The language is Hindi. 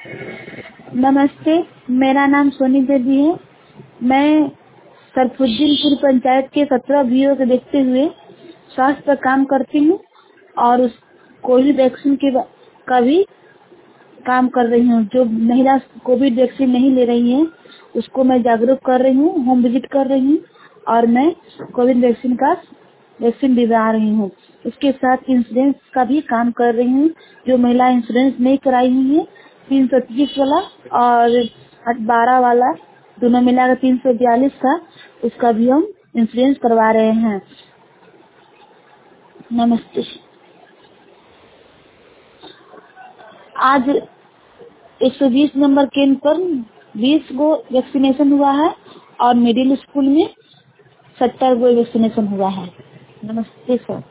नमस्ते, मेरा नाम सोनी देवी है। मैं सरफुद्दीनपुर पंचायत के 17 बीओ को देखते हुए स्वास्थ्य पर काम करती हूँ और उस कोविड वैक्सीन का भी काम कर रही हूँ। जो महिला कोविड वैक्सीन नहीं ले रही है उसको मैं जागरूक कर रही हूँ, होम विजिट कर रही हूँ और मैं कोविड वैक्सीन दिला रही हूँ। इसके साथ इंश्योरेंस का भी काम कर रही हूँ। जो महिला इंश्योरेंस नहीं कराई हुई है 330 वाला और 12 वाला दोनों मिलाकर 342 था, उसका भी हम इंश्योरेंस करवा रहे हैं। नमस्ते। आज 120 नंबर केंद्र पर 20 गो वैक्सीनेशन हुआ है और मिडिल स्कूल में 70 गो वैक्सीनेशन हुआ है। नमस्ते सर।